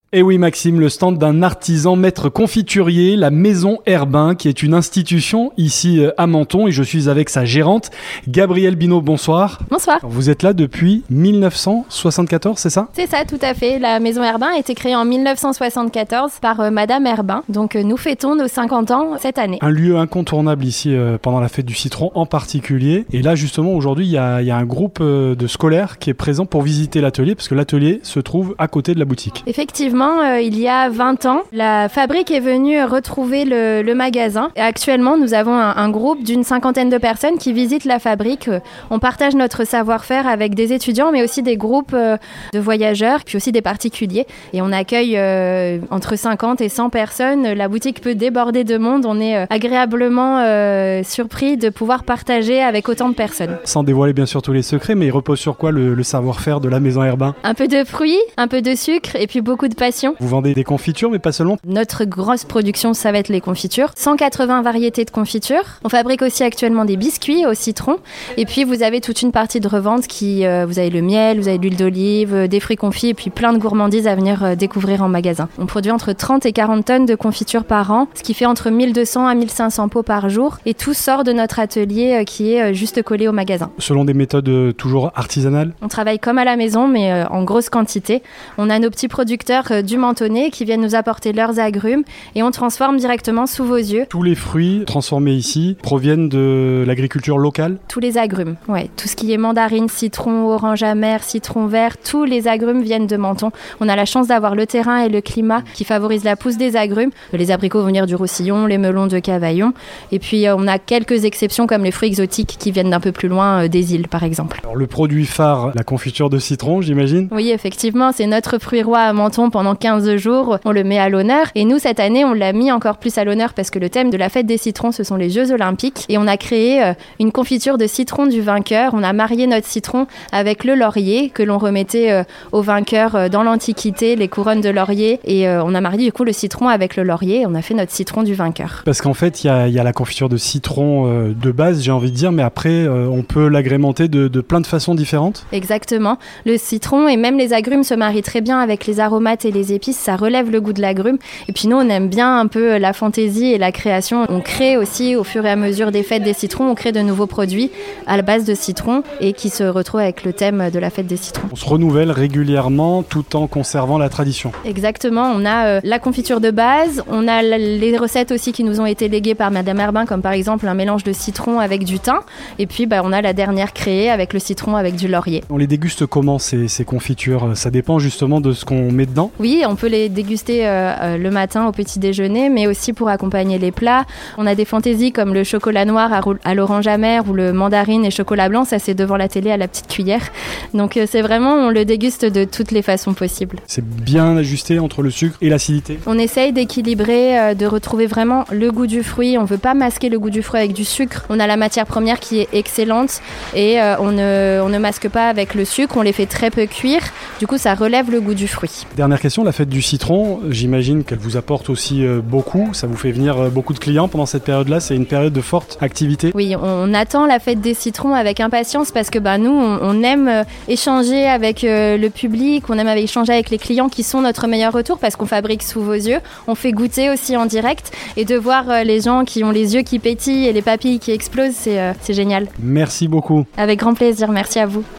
Et oui Maxime, le stand d'un artisan maître confiturier, la Maison Herbin, qui est une institution ici à Menton, et je suis avec sa gérante, Gabrielle Binot. Bonsoir. Bonsoir. Vous êtes là depuis 1974, c'est ça ? C'est ça, tout à fait. La Maison Herbin a été créée en 1974 par Madame Herbin. Donc nous fêtons nos 50 ans cette année. Un lieu incontournable ici pendant la fête du citron en particulier. Et là justement aujourd'hui il y a un groupe de scolaires qui est présent pour visiter l'atelier, parce que l'atelier se trouve à côté de la boutique. Effectivement, il y a 20 ans, la fabrique est venue retrouver le magasin. Et actuellement, nous avons un groupe d'une 50aine de personnes qui visitent la fabrique. On partage notre savoir-faire avec des étudiants, mais aussi des groupes de voyageurs, puis aussi des particuliers. Et on accueille entre 50 et 100 personnes. La boutique peut déborder de monde. On est agréablement surpris de pouvoir partager avec autant de personnes. Sans dévoiler bien sûr tous les secrets, mais il repose sur quoi le savoir-faire de la Maison Herbin ? Un peu de fruits, un peu de sucre et puis beaucoup de passion. Vous vendez des confitures, mais pas seulement ? Notre grosse production, ça va être les confitures. 180 variétés de confitures. On fabrique aussi actuellement des biscuits au citron. Et puis, vous avez toute une partie de revente qui... vous avez le miel, vous avez l'huile d'olive, des fruits confits et puis plein de gourmandises à venir découvrir en magasin. On produit entre 30 et 40 tonnes de confitures par an, ce qui fait entre 1200 à 1500 pots par jour. Et tout sort de notre atelier qui est juste collé au magasin. Selon des méthodes toujours artisanales ? On travaille comme à la maison, mais en grosse quantité. On a nos petits producteurs du Mentonnet qui viennent nous apporter leurs agrumes et on transforme directement sous vos yeux. Tous les fruits transformés ici proviennent de l'agriculture locale ? Tous les agrumes, ouais. Tout ce qui est mandarine, citron, orange amer, citron vert, tous les agrumes viennent de Menton. On a la chance d'avoir le terrain et le climat qui favorisent la pousse des agrumes. Les abricots vont venir du Roussillon, les melons de Cavaillon. Et puis on a quelques exceptions comme les fruits exotiques qui viennent d'un peu plus loin des îles par exemple. Alors le produit phare, la confiture de citron, j'imagine ? Oui, effectivement, c'est notre fruit roi à Menton pendant 15 jours, on le met à l'honneur. Et nous, cette année, on l'a mis encore plus à l'honneur parce que le thème de la fête des citrons, ce sont les Jeux Olympiques. Et on a créé une confiture de citron du vainqueur. On a marié notre citron avec le laurier que l'on remettait aux vainqueurs dans l'Antiquité, les couronnes de laurier. Et on a marié du coup le citron avec le laurier. On a fait notre citron du vainqueur. Parce qu'en fait, il y a la confiture de citron de base, j'ai envie de dire, mais après, on peut l'agrémenter de plein de façons différentes. Exactement. Le citron et même les agrumes se marient très bien avec les aromates et les épices, ça relève le goût de l'agrume. Et puis nous, on aime bien un peu la fantaisie et la création. On crée aussi, au fur et à mesure des fêtes des citrons, on crée de nouveaux produits à la base de citron et qui se retrouvent avec le thème de la fête des citrons. On se renouvelle régulièrement tout en conservant la tradition. Exactement. On a la confiture de base, on a les recettes aussi qui nous ont été léguées par Madame Herbin, comme par exemple un mélange de citron avec du thym. Et puis on a la dernière créée avec le citron avec du laurier. On les déguste comment ces confitures ? Ça dépend justement de ce qu'on met dedans ? Oui, on peut les déguster le matin au petit déjeuner, mais aussi pour accompagner les plats. On a des fantaisies comme le chocolat noir à l'orange amer ou le mandarine et chocolat blanc, ça c'est devant la télé à la petite cuillère. Donc c'est vraiment, on le déguste de toutes les façons possibles. C'est bien ajusté entre le sucre et l'acidité ? On essaye d'équilibrer, de retrouver vraiment le goût du fruit. On ne veut pas masquer le goût du fruit avec du sucre. On a la matière première qui est excellente et on ne masque pas avec le sucre. On les fait très peu cuire. Du coup, ça relève le goût du fruit. Dernière question, la fête du citron, j'imagine qu'elle vous apporte aussi beaucoup. Ça vous fait venir beaucoup de clients pendant cette période-là. C'est une période de forte activité. Oui, on attend la fête des citrons avec impatience parce que nous, on aime échanger avec le public, on aime échanger avec les clients qui sont notre meilleur retour parce qu'on fabrique sous vos yeux. On fait goûter aussi en direct et de voir les gens qui ont les yeux qui pétillent et les papilles qui explosent, c'est génial. Merci beaucoup. Avec grand plaisir, merci à vous.